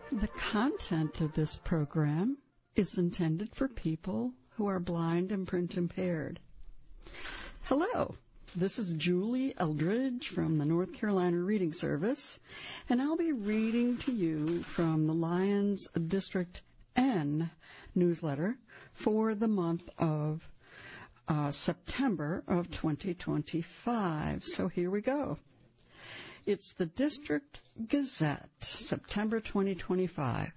The content of this program is intended for people who are blind and print impaired. Hello, this is Julie Eldridge from the North Carolina Reading Service, and I'll be reading to you from the Lions District N newsletter for the month of September of 2025. So here we go. It's the District Gazette, September 2025.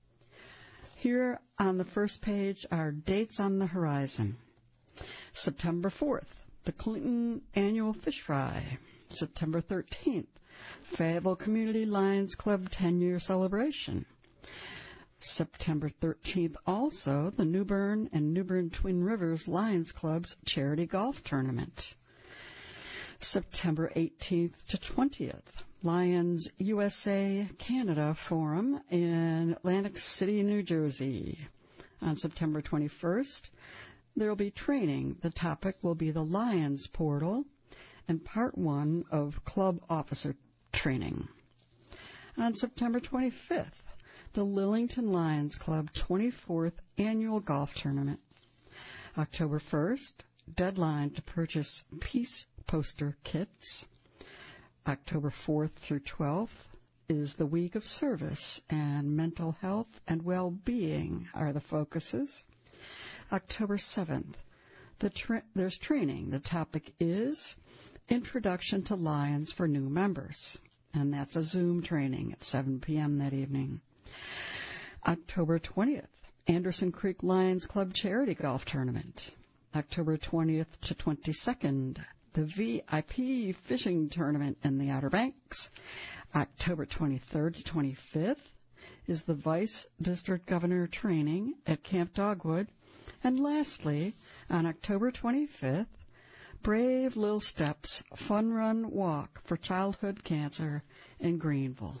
Here on the first page are dates on the horizon. September 4th, the Clinton Annual Fish Fry. September 13th, Fayetteville Community Lions Club 10-year celebration. September 13th, also, the New Bern and New Bern Twin Rivers Lions Club's charity golf tournament. September 18th to 20th, Lions USA Canada Forum in Atlantic City, New Jersey. On September 21st, there will be training. The topic will be the Lions Portal and Part 1 of Club Officer Training. On September 25th, the Lillington Lions Club 24th Annual Golf Tournament. October 1st, deadline to purchase peace poster kits. October 4th through 12th is the Week of Service, and mental health and well-being are the focuses. October 7th, there's training. The topic is Introduction to Lions for New Members, and that's a Zoom training at 7 p.m. that evening. October 20th, Anderson Creek Lions Club Charity Golf Tournament. October 20th to 22nd, the VIP Fishing Tournament in the Outer Banks. October 23rd to 25th is the Vice District Governor Training at Camp Dogwood. And lastly, on October 25th, Brave Little Steps Fun Run Walk for Childhood Cancer in Greenville.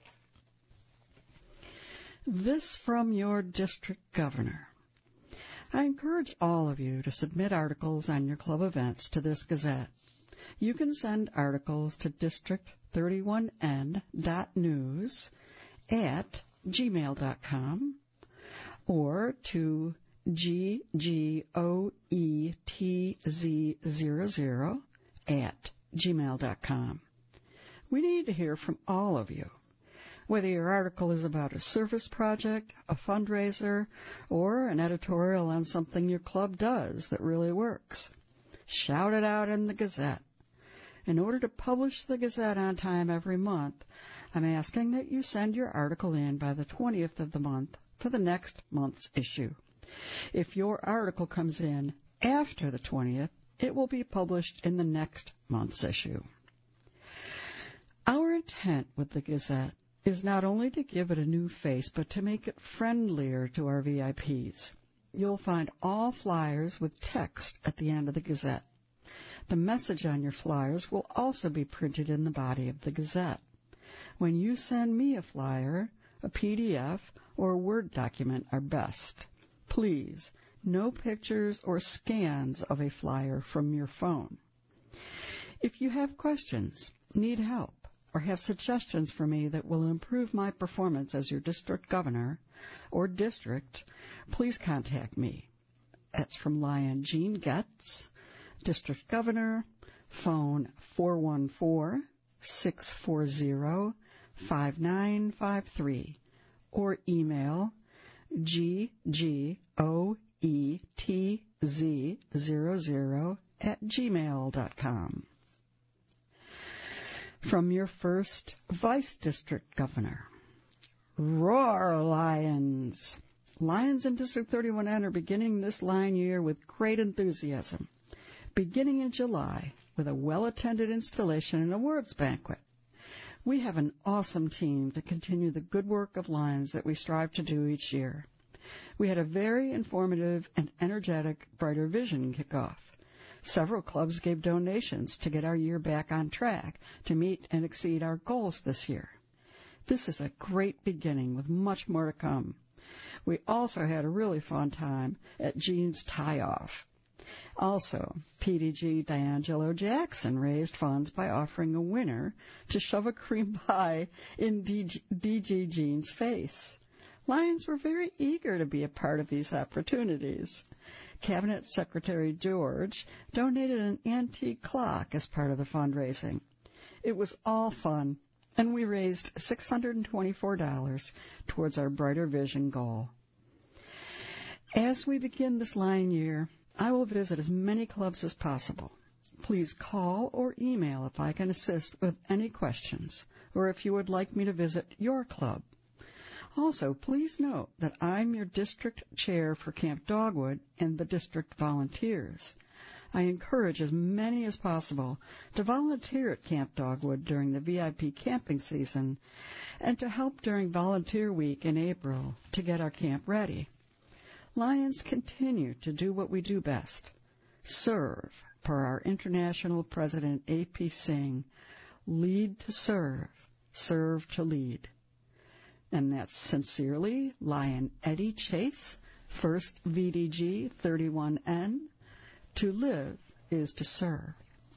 This from your district governor. I encourage all of you to submit articles on your club events to this Gazette. You can send articles to district31n.news@gmail.com or to ggoetz00@gmail.com. We need to hear from all of you. Whether your article is about a service project, a fundraiser, or an editorial on something your club does that really works, shout it out in the Gazette. In order to publish the Gazette on time every month, I'm asking that you send your article in by the 20th of the month for the next month's issue. If your article comes in after the 20th, it will be published in the next month's issue. Our intent with the Gazette is not only to give it a new face, but to make it friendlier to our VIPs. You'll find all flyers with text at the end of the Gazette. The message on your flyers will also be printed in the body of the Gazette. When you send me a flyer, a PDF, or a Word document are best. Please, no pictures or scans of a flyer from your phone. If you have questions, need help, or have suggestions for me that will improve my performance as your district governor or district, please contact me. That's from Lion Gene Getz, District Governor, phone 414-640-5953, or email ggoetz00@gmail.com. From your first Vice District Governor. Roar, Lions! Lions in District 31N are beginning this Lion year with great enthusiasm, beginning in July with a well-attended installation and awards banquet. We have an awesome team to continue the good work of Lions that we strive to do each year. We had a very informative and energetic Brighter Vision kickoff. Several clubs gave donations to get our year back on track to meet and exceed our goals this year. This is a great beginning with much more to come. We also had a really fun time at Gene's Tie-Off. Also, PDG D'Angelo Jackson raised funds by offering a winner to shove a cream pie in DJ Jean's face. Lions were very eager to be a part of these opportunities. Cabinet Secretary George donated an antique clock as part of the fundraising. It was all fun, and we raised $624 towards our Brighter Vision goal. As we begin this Lion year, I will visit as many clubs as possible. Please call or email if I can assist with any questions, or if you would like me to visit your club. Also, please note that I'm your district chair for Camp Dogwood and the district volunteers. I encourage as many as possible to volunteer at Camp Dogwood during the VIP camping season and to help during Volunteer Week in April to get our camp ready. Lions continue to do what we do best, serve, per our international president A.P. Singh, lead to serve, serve to lead. And that's sincerely Lion Eddie Chase, 1st VDG 31N. To live is to serve.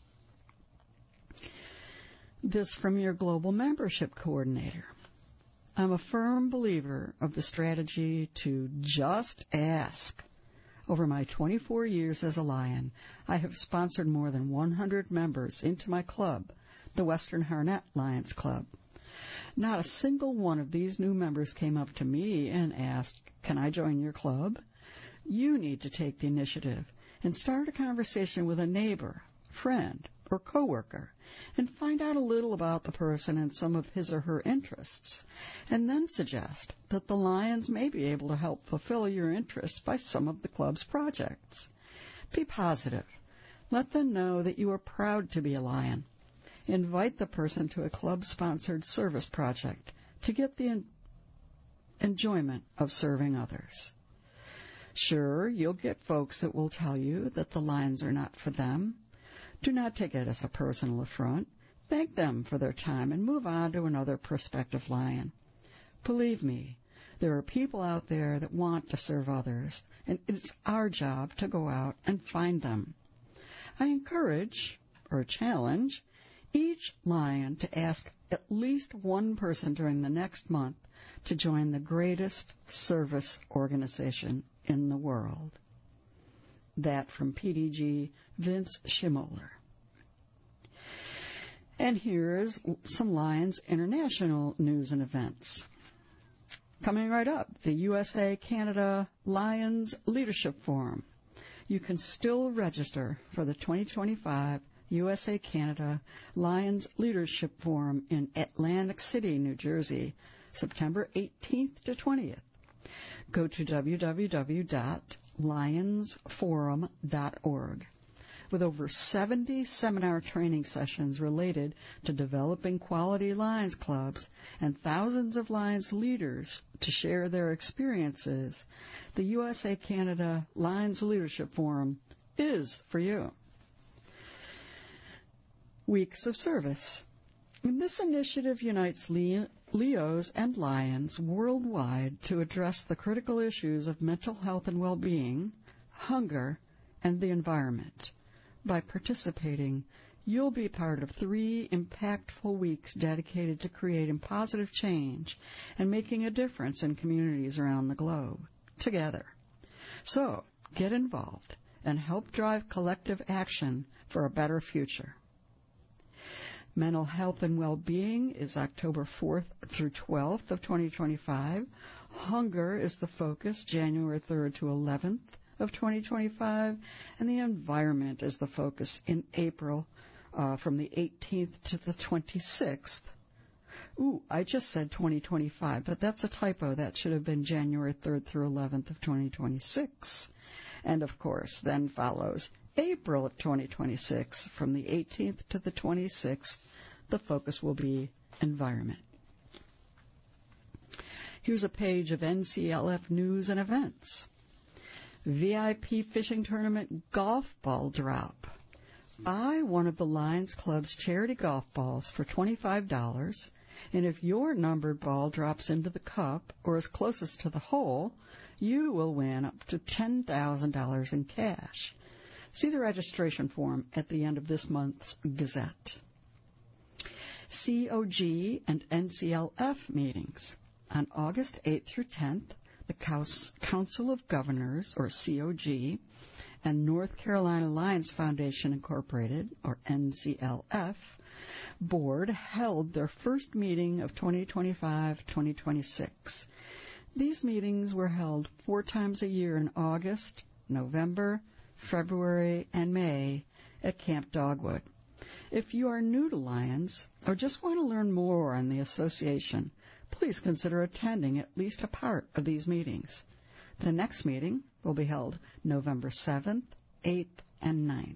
This from your Global Membership Coordinator. I'm a firm believer of the strategy to just ask. Over my 24 years as a Lion, I have sponsored more than 100 members into my club, the Western Harnett Lions Club. Not a single one of these new members came up to me and asked, "Can I join your club?" You need to take the initiative and start a conversation with a neighbor, friend, or coworker, and find out a little about the person and some of his or her interests, and then suggest that the Lions may be able to help fulfill your interests by some of the club's projects. Be positive. Let them know that you are proud to be a Lion. Invite the person to a club-sponsored service project to get the enjoyment of serving others. Sure, you'll get folks that will tell you that the Lions are not for them. Do not take it as a personal affront. Thank them for their time and move on to another prospective Lion. Believe me, there are people out there that want to serve others, and it's our job to go out and find them. I encourage, or challenge, each Lion to ask at least one person during the next month to join the greatest service organization in the world. That from PDG Vince Schimoller. And here's some Lions International news and events. Coming right up, the USA-Canada Lions Leadership Forum. You can still register for the 2025 USA-Canada Lions Leadership Forum in Atlantic City, New Jersey, September 18th to 20th. Go to www.lionsforum.org. With over 70 seminar training sessions related to developing quality Lions clubs and thousands of Lions leaders to share their experiences, the USA-Canada Lions Leadership Forum is for you. Weeks of Service. This initiative unites Leos and Lions worldwide to address the critical issues of mental health and well-being, hunger, and the environment. By participating, you'll be part of 3 impactful weeks dedicated to creating positive change and making a difference in communities around the globe, together. So, get involved and help drive collective action for a better future. Mental Health and Well-Being is October 4th through 12th of 2025. Hunger is the focus, January 3rd to 11th of 2025. And the environment is the focus in April from the 18th to the 26th. Ooh, I just said 2025, but that's a typo. That should have been January 3rd through 11th of 2026. And, of course, then follows April of 2026, from the 18th to the 26th, the focus will be environment. Here's a page of NCLF news and events. VIP fishing tournament golf ball drop. Buy one of the Lions Club's charity golf balls for $25, and if your numbered ball drops into the cup or is closest to the hole, you will win up to $10,000 in cash. See the registration form at the end of this month's Gazette. COG and NCLF meetings. On August 8th through 10th, the Council of Governors, or COG, and North Carolina Lions Foundation Incorporated, or NCLF, board held their first meeting of 2025-2026. These meetings were held 4 times a year in August, November, February, and May at Camp Dogwood. If you are new to Lions or just want to learn more on the association, please consider attending at least a part of these meetings. The next meeting will be held November 7th, 8th, and 9th.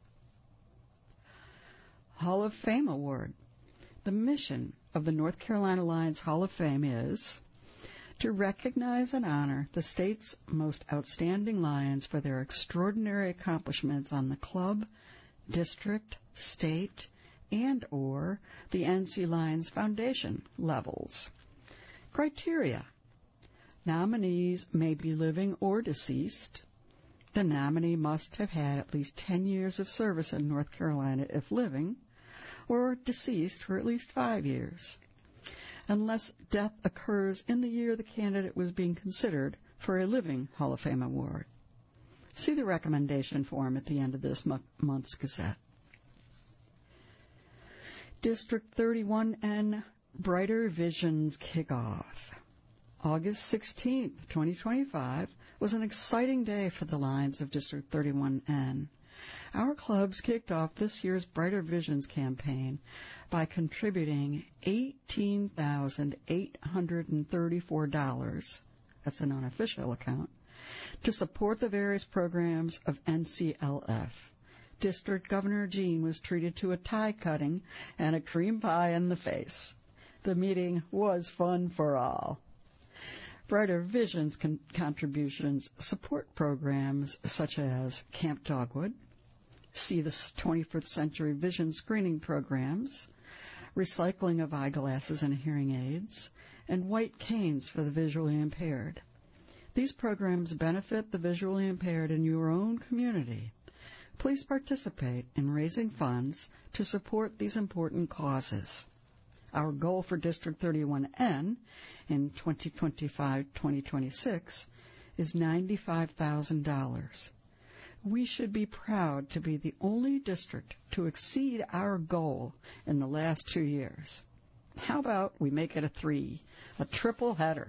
Hall of Fame Award. The mission of the North Carolina Lions Hall of Fame is to recognize and honor the state's most outstanding Lions for their extraordinary accomplishments on the club, district, state, and/or the NC Lions Foundation levels. Criteria. Nominees may be living or deceased. The nominee must have had at least 10 years of service in North Carolina if living, or deceased for at least 5 years, unless death occurs in the year the candidate was being considered for a living Hall of Fame award. See the recommendation form at the end of this month's Gazette. District 31N Brighter Visions Kickoff. August 16th, 2025, was an exciting day for the Lions of District 31N. Our clubs kicked off this year's Brighter Visions campaign by contributing $18,834, that's an unofficial account, to support the various programs of NCLF. District Governor Jean was treated to a tie cutting and a cream pie in the face. The meeting was fun for all. Brighter Visions contributions support programs such as Camp Dogwood, see the 21st Century Vision Screening Programs, recycling of eyeglasses and hearing aids, and white canes for the visually impaired. These programs benefit the visually impaired in your own community. Please participate in raising funds to support these important causes. Our goal for District 31N in 2025-2026 is $95,000. We should be proud to be the only district to exceed our goal in the last 2 years. How about we make it a 3, a triple header?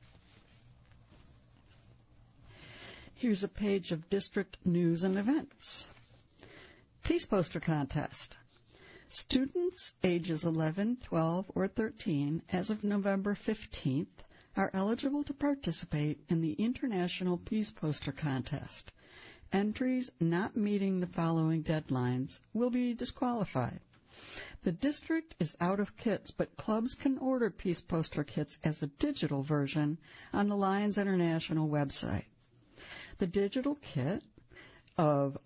Here's a page of district news and events. Peace Poster Contest. Students ages 11, 12, or 13 as of November 15th are eligible to participate in the International Peace Poster Contest. Entries not meeting the following deadlines will be disqualified. The district is out of kits, but clubs can order Peace Poster kits as a digital version on the Lions International website. The digital kit of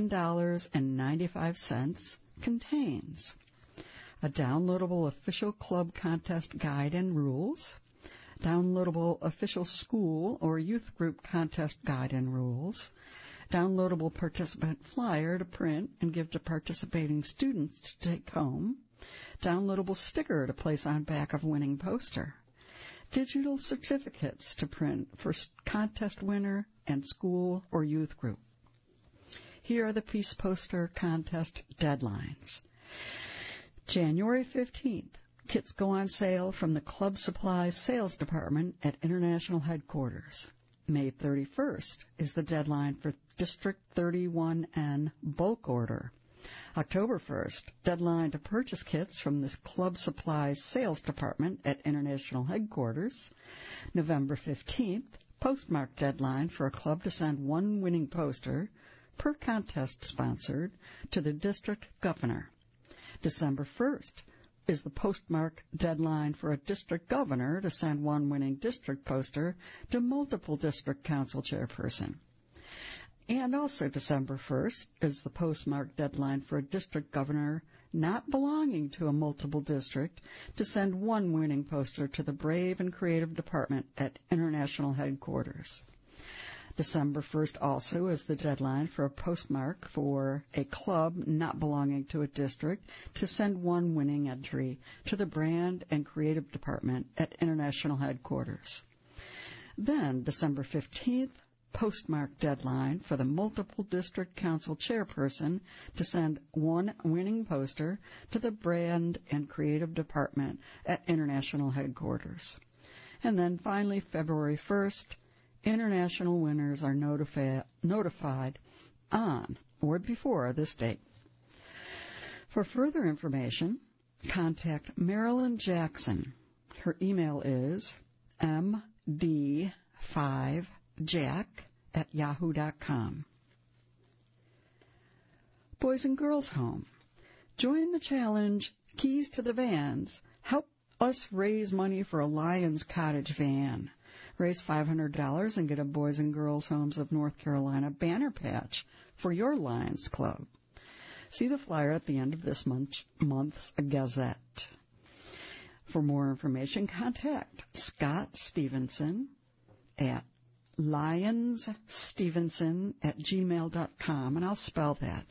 $11.95 contains a downloadable official club contest guide and rules, downloadable official school or youth group contest guide and rules, downloadable participant flyer to print and give to participating students to take home, downloadable sticker to place on back of winning poster, digital certificates to print for contest winner and school or youth group. Here are the Peace Poster Contest deadlines. January 15th, kits go on sale from the Club Supplies Sales Department at International Headquarters. May 31st is the deadline for District 31N bulk order. October 1st, deadline to purchase kits from the Club Supplies Sales Department at International Headquarters. November 15th, postmark deadline for a club to send one winning poster per contest sponsored to the district governor. December 1st is the postmark deadline for a district governor to send one winning district poster to multiple district council chairperson. And also December 1st is the postmark deadline for a district governor not belonging to a multiple district to send one winning poster to the Brave and Creative Department at International Headquarters. December 1st also is the deadline for a postmark for a club not belonging to a district to send one winning entry to the Brand and Creative Department at International Headquarters. Then, December 15th, postmark deadline for the multiple district council chairperson to send one winning poster to the Brand and Creative Department at International Headquarters. And then finally, February 1st, international winners are notified on or before this date. For further information, contact Marilyn Jackson. Her email is md5jack@yahoo.com. Boys and Girls Home. Join the challenge, Keys to the Vans. Help us raise money for a Lions Cottage van. Raise $500 and get a Boys and Girls Homes of North Carolina banner patch for your Lions Club. See the flyer at the end of this month's Gazette. For more information, contact Scott Stevenson at lionsstevenson@gmail.com, and I'll spell that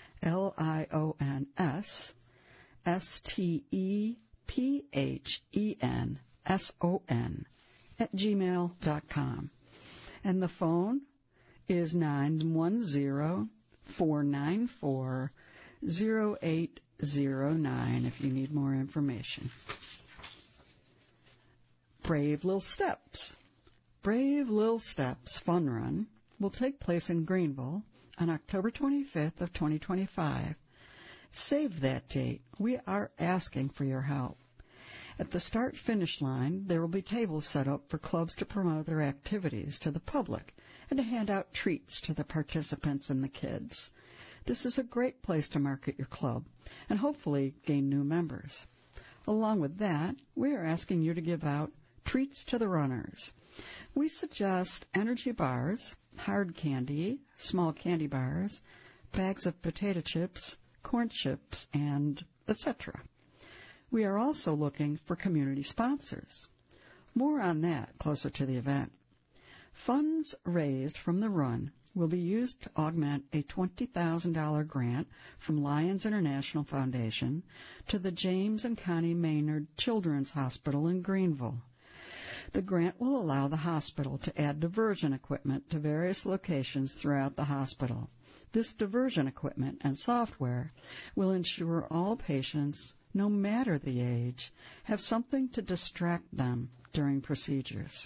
LIONSSTEPHENSON@gmail.com. And the phone is 910-494-0809 if you need more information. Brave Little Steps. Brave Little Steps Fun Run will take place in Greenville on October 25th of 2025. Save that date. We are asking for your help. At the start-finish line, there will be tables set up for clubs to promote their activities to the public and to hand out treats to the participants and the kids. This is a great place to market your club and hopefully gain new members. Along with that, we are asking you to give out treats to the runners. We suggest energy bars, hard candy, small candy bars, bags of potato chips, corn chips, and etc. We are also looking for community sponsors. More on that closer to the event. Funds raised from the run will be used to augment a $20,000 grant from Lions International Foundation to the James and Connie Maynard Children's Hospital in Greenville. The grant will allow the hospital to add diversion equipment to various locations throughout the hospital. This diversion equipment and software will ensure all patients, no matter the age, have something to distract them during procedures.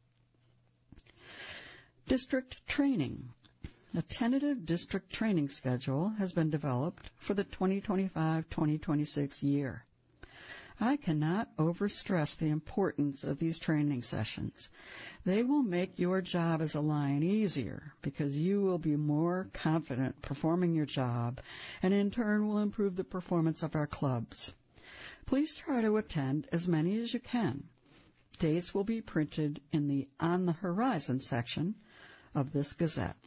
District training. A tentative district training schedule has been developed for the 2025-2026 year. I cannot overstress the importance of these training sessions. They will make your job as a Lion easier because you will be more confident performing your job and in turn will improve the performance of our clubs. Please try to attend as many as you can. Dates will be printed in the On the Horizon section of this Gazette.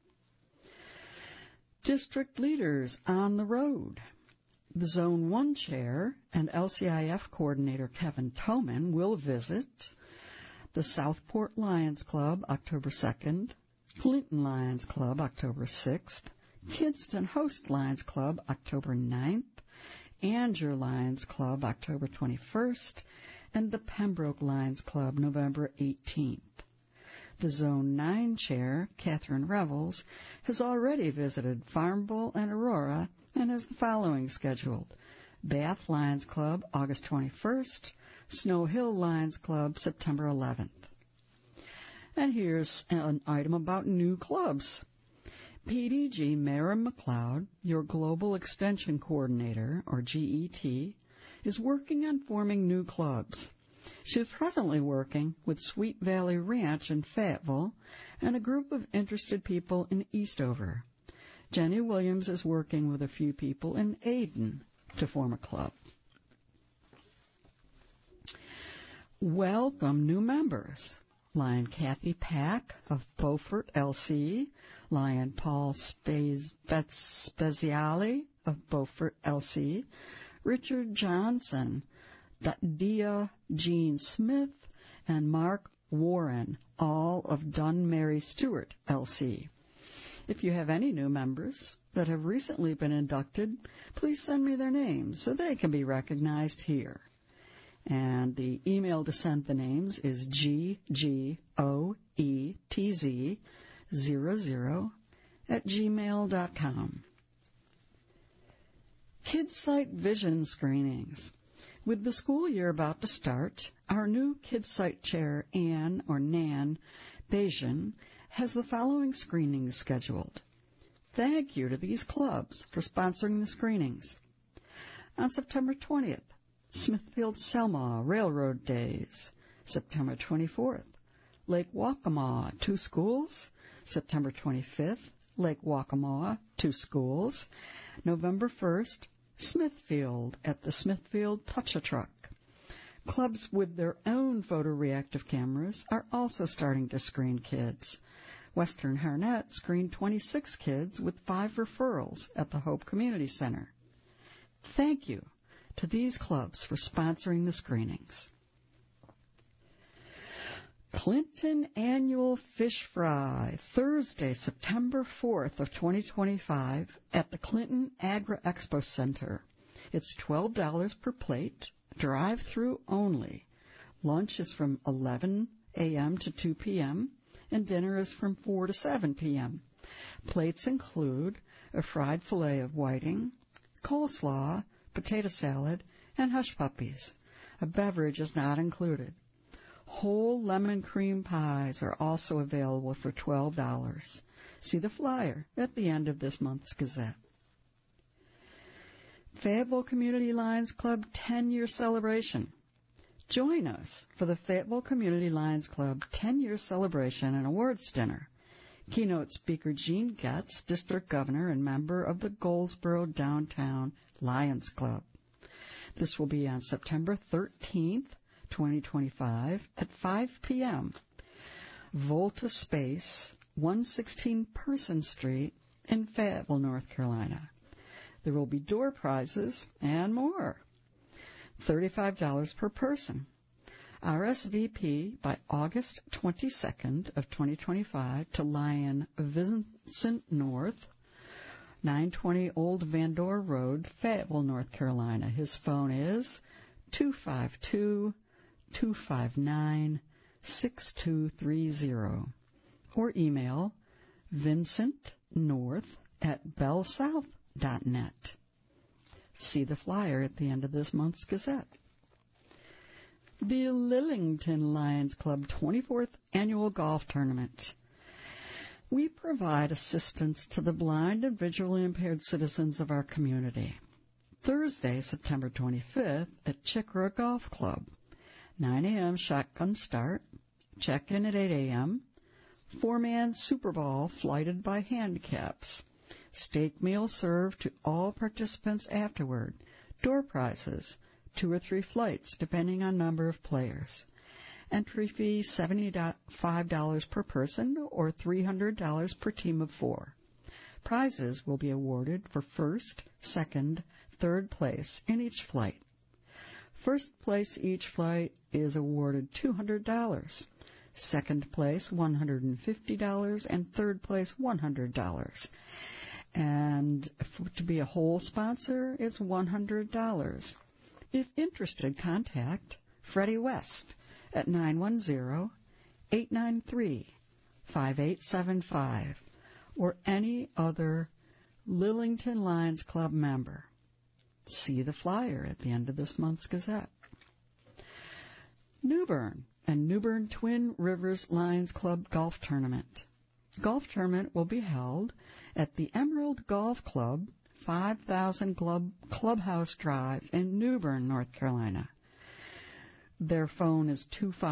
District leaders on the road. The Zone 1 Chair and LCIF Coordinator Kevin Toman will visit the Southport Lions Club October 2nd, Clinton Lions Club October 6th, Kidston Host Lions Club October 9th, Angier Lions Club October 21st, and the Pembroke Lions Club November 18th. The Zone 9 Chair, Catherine Revels, has already visited Farmville and Aurora and has the following scheduled: Bath Lions Club, August 21st, Snow Hill Lions Club, September 11th. And here's an item about new clubs. PDG Mara McLeod, your Global Extension Coordinator, or GET, is working on forming new clubs. She is presently working with Sweet Valley Ranch in Fayetteville and a group of interested people in Eastover. Jenny Williams is working with a few people in Aden to form a club. Welcome new members. Lion Kathy Pack of Beaufort, LC. Lion Paul Speziale of Beaufort, LC. Richard Johnson, Dia Jean Smith, and Mark Warren, all of Dunn Mary Stewart, LC. If you have any new members that have recently been inducted, please send me their names so they can be recognized here. And the email to send the names is ggoetz00@gmail.com. KidSight Vision Screenings. With the school year about to start, our new KidSight chair, Ann or Nan Bajan, has the following screenings scheduled. Thank you to these clubs for sponsoring the screenings. On September 20th, Smithfield-Selma Railroad Days. September 24th, Lake Waccamaw, 2 schools. September 25th, Lake Waccamaw, 2 schools. November 1st, Smithfield at the Smithfield Touch-A-Truck. Clubs with their own photoreactive cameras are also starting to screen kids. Western Harnett screened 26 kids with 5 referrals at the Hope Community Center. Thank you to these clubs for sponsoring the screenings. Clinton Annual Fish Fry, Thursday, September 4th of 2025 at the Clinton Agri-Expo Center. It's $12 per plate, drive-through only. Lunch is from 11 a.m. to 2 p.m., and dinner is from 4 to 7 p.m. Plates include a fried fillet of whiting, coleslaw, potato salad, and hush puppies. A beverage is not included. Whole lemon cream pies are also available for $12. See the flyer at the end of this month's Gazette. Fayetteville Community Lions Club 10-year celebration. Join us for the Fayetteville Community Lions Club 10-year celebration and awards dinner. Keynote speaker Gene Getz, District Governor and member of the Goldsboro Downtown Lions Club. This will be on September 13th, 2025 at 5 p.m. Volta Space, 116 Person Street in Fayetteville, North Carolina. There will be door prizes and more. $35 per person. RSVP by August 22nd of 2025 to Lion Vincent North, 920 Old Van Dorn Road, Fayetteville, North Carolina. His phone is 252-259-6230 or email vincentnorth@bellsouth.net. See the flyer at the end of this month's Gazette. The Lillington Lions Club 24th Annual Golf Tournament. We provide assistance to the blind and visually impaired citizens of our community. Thursday, September 25th at Chickra Golf Club. 9 a.m. shotgun start. Check-in at 8 a.m. 4-man Super Bowl flighted by handicaps. Steak meal served to all participants afterward. Door prizes, 2 or 3 flights depending on number of players. Entry fee $75 per person or $300 per team of 4. Prizes will be awarded for first, second, third place in each flight. First place each flight is awarded $200. Second place $150 and third place $100. And to be a whole sponsor, it's $100. If interested, contact Freddie West at 910-893-5875 or any other Lillington Lions Club member. See the flyer at the end of this month's Gazette. New Bern and New Bern Twin Rivers Lions Club Golf Tournament. Golf tournament will be held at the Emerald Golf Club, 5000 Clubhouse Drive in New Bern, North Carolina. Their phone is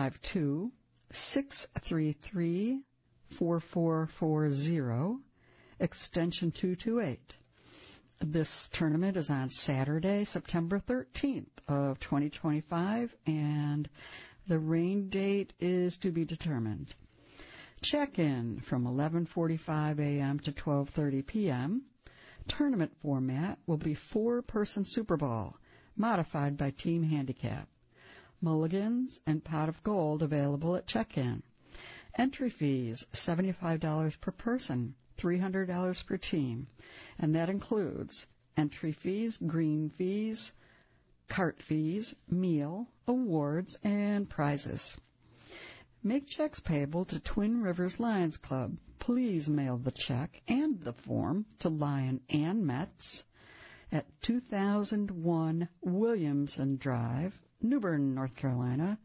252-633-4440, extension 228. This tournament is on Saturday, September 13th of 2025, and the rain date is to be determined. Check-in from 11:45 a.m. to 12:30 p.m. Tournament format will be 4-person Super Bowl, modified by team handicap. mulligans, and pot of gold available at check-in. Entry fees, $75 per person, $300 per team, and that includes entry fees, green fees, cart fees, meal, awards, and prizes. Make checks payable to Twin Rivers Lions Club. Please mail the check and the form to Lion Ann Metz at 2001 Williamson Drive, New Bern, North Carolina,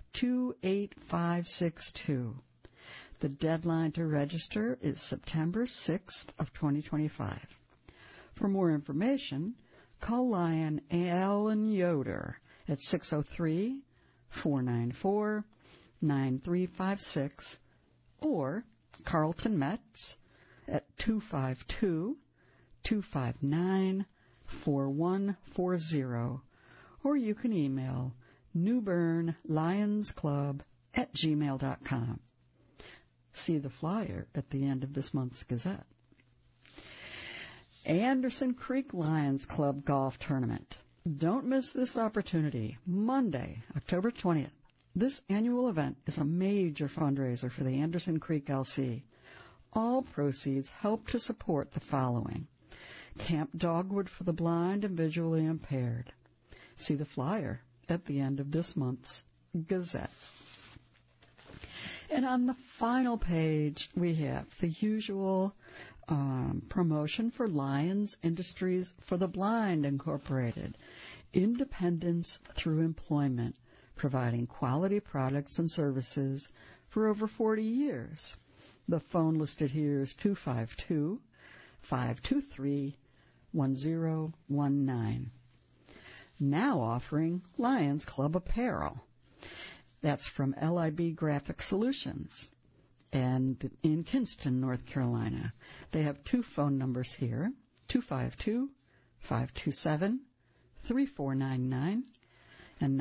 28562. The deadline to register is September 6th of 2025. For more information, call Lion Alan Yoder at 603-494-9356 or Carlton Metz at 252-259-4140, or you can email newbernlionsclub@gmail.com. See the flyer at the end of this month's Gazette. Anderson Creek Lions Club Golf Tournament. Don't miss this opportunity. Monday, October 20th. This annual event is a major fundraiser for the Anderson Creek LC. All proceeds help to support the following: Camp Dogwood for the blind and visually impaired. See the flyer at the end of this month's Gazette. And on the final page, we have the usual promotion for Lions Industries for the Blind, Incorporated. Independence through employment, providing quality products and services for over 40 years. The phone listed here is 252-523-1019. Now offering Lions Club apparel. That's from LIB Graphic Solutions and in Kinston, North Carolina. They have two phone numbers here, 252-527-3499 and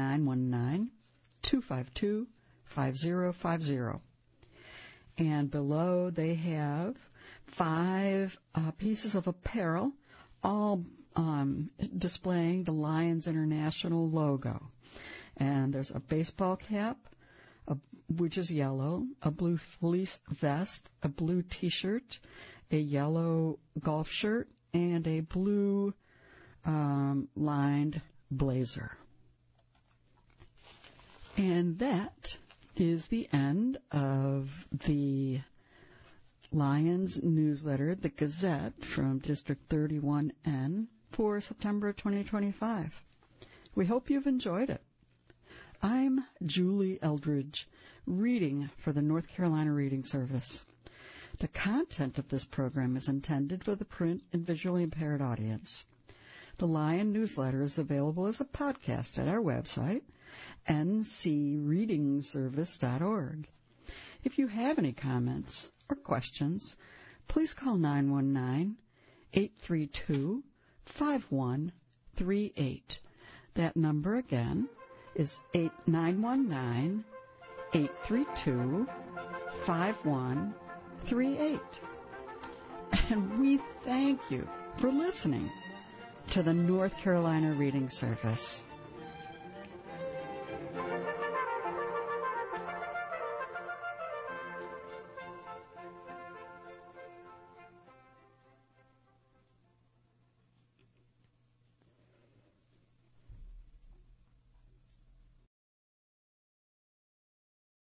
919-252-5050. And below they have 5 pieces of apparel, all displaying the Lions International logo. And there's a baseball cap, which is yellow, a blue fleece vest, a blue T-shirt, a yellow golf shirt, and a blue lined blazer. And that is the end of the Lions newsletter, the Gazette, from District 31N for September 2025. We hope you've enjoyed it. I'm Julie Eldridge, reading for the North Carolina Reading Service. The content of this program is intended for the print and visually impaired audience. The Lion newsletter is available as a podcast at our website, ncreadingservice.org. If you have any comments or questions, please call 919-832-5138. That number again is 919-832-5138. And we thank you for listening to the North Carolina Reading Service.